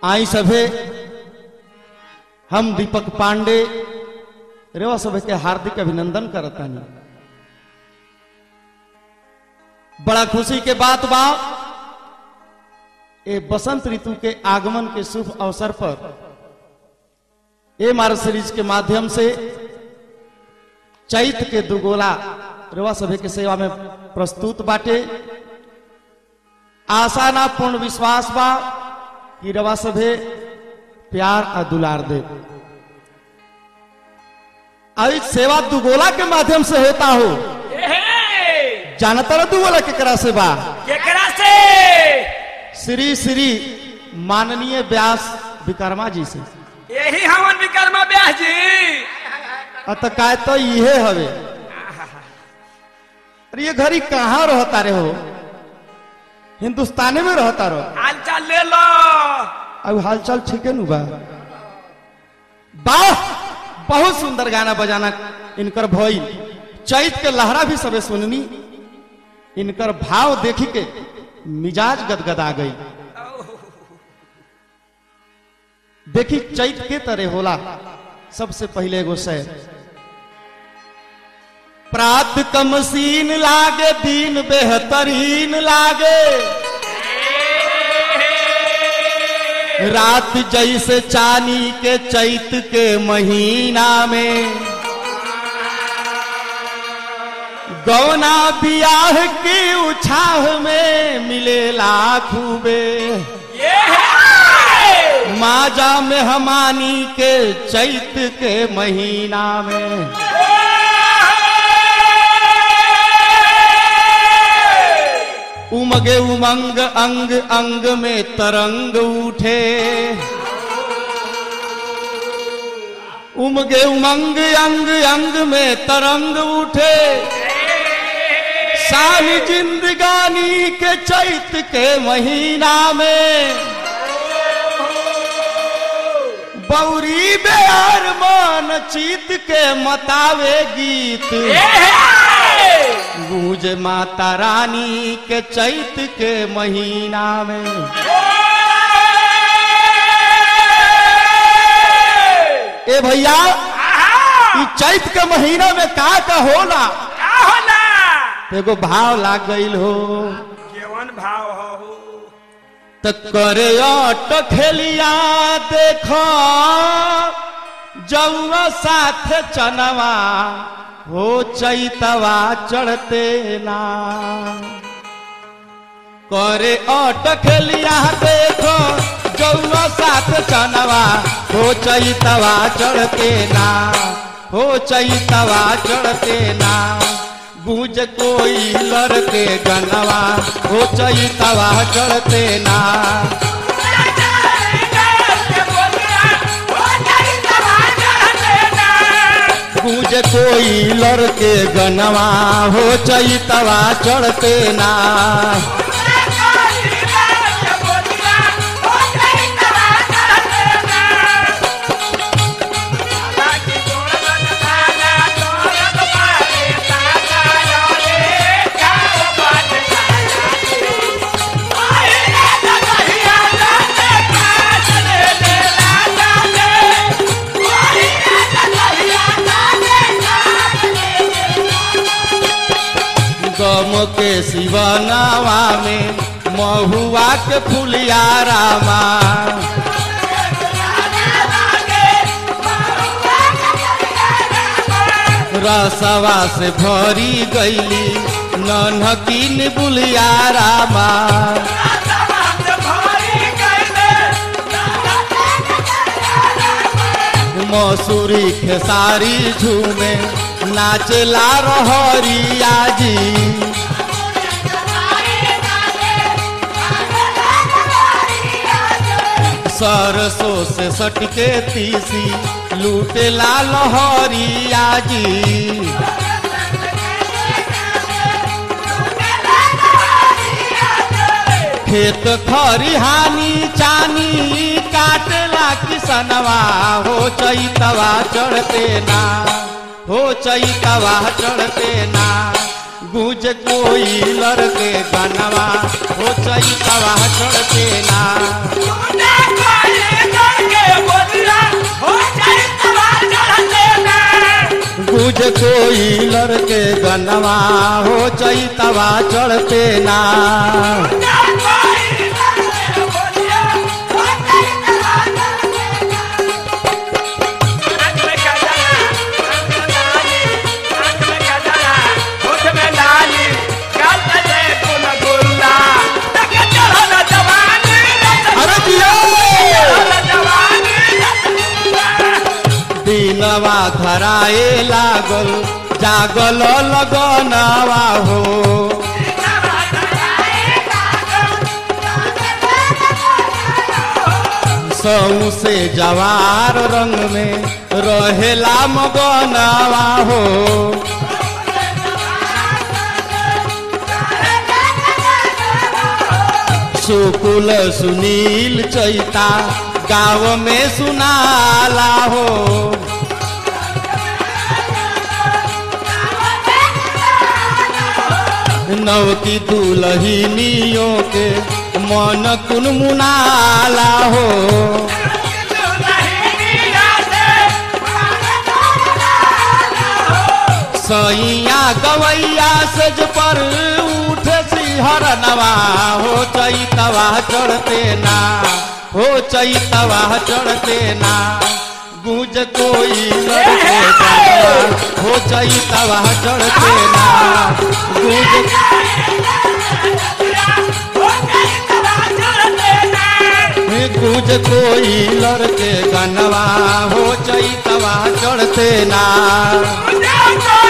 आई सभे हम दीपक पांडे रेवा सभे के हार्दिक अभिनंदन करता नहीं। बड़ा खुशी के बात बा ये बसंत ऋतु के आगमन के शुभ अवसर पर मार सीरीज के माध्यम से चैत के दुगोला रेवा सभे के सेवा में प्रस्तुत बाटे। आशा ना पूर्ण विश्वास बा कि रेवा सभे प्यार और दुलार दे। आज सेवा दुगोला के माध्यम से होता हो। जानता रह दुगोला केकरा से बा? केकरा से? श्री श्री माननीय व्यास विकर्मा जी से। यही हमन विकर्मा व्यास जी। अत काय तो ये हवे। अरे ये घड़ी कहाँ रहता रे हो? हिंदुस्तान में रहता रहो। हालचाल ले लो। अब हालचाल ठीक है नु बा? वाह, बहुत सुंदर गाना बजाना इनकर भई। चैत के लहरा भी सबे सुननी। इनकर भाव देखी के मिजाज गदगदा गई। देखी चैत के तरह होला। सबसे पहले एगो शेर। प्रात कमसीन लागे दिन बेहतरीन लागे, रात जैसे चानी के चैत के महीना में, गौना बियाह की उछाह में मिलेला खूबे, माजा में हमानी के चैत के महीना में। उमगे उमंग अंग अंग में तरंग उठे, उमगे उमंग अंग अंग में तरंग उठे, सारी जिंदगानी के चैत के महीना में, बौरी बेर मन चीत के मतावे गीत, गूंज माता रानी के चैत के महीना में। ए भैया, ई चैत के महीना में का होला? का होला? एगो भाव लाग गईल हो। केवन भाव हो? त करे टखेलिया देखो जौआ साथ चनवा, हो चैतवा चढ़ते ना। करे टखेलिया देखो जौआ साथ चनवा, हो चैतवा चढ़ते ना, हो चैतवा चढ़ते ना। गूंज कोई लड़के गनवा, हो चैतवा चढ़ते ना। गूंज कोई लड़के गनवा, हो चैतवा चढ़ते ना। गम के शिवनावा में महुआ के फुलिया रामा, रसवा से भरी गईली नन्हकीन बुलिया रामा। मसूरी खेसारी झूमे नाचला रहरिया जी, सरसों से सटके तीसी लूटेला लहरिया जी। खेत खरिहानी चानी काटला किसनवा, हो चैतवा चढ़ते ना, हो चैतवा चढ़ते ना। गूंज कोई लड़के गनवा, हो चैतवा चढ़ते ना। गूंज कोई लड़के गनवा हो चैतवा चढ़ते ना। दिनवा धराए लागल जागल लगनवा हो। सऊ से जवार रंग में रहेला मगनवा हो। सुकुल सुनील चैता गाँव में सुनाला हो। नवकी दुल्हनियों के मन कुन मुनाला हो। सैया गवैया सज पर उठे सिहर नवा हो चैतवा चढ़ते ना हो चैतवा चढ़ते ना। गूंज कोई लड़के गनवा हो चैतवा चढ़ते ना। गूंज कोई लड़के गनवा हो चैतवा चढ़ते ना।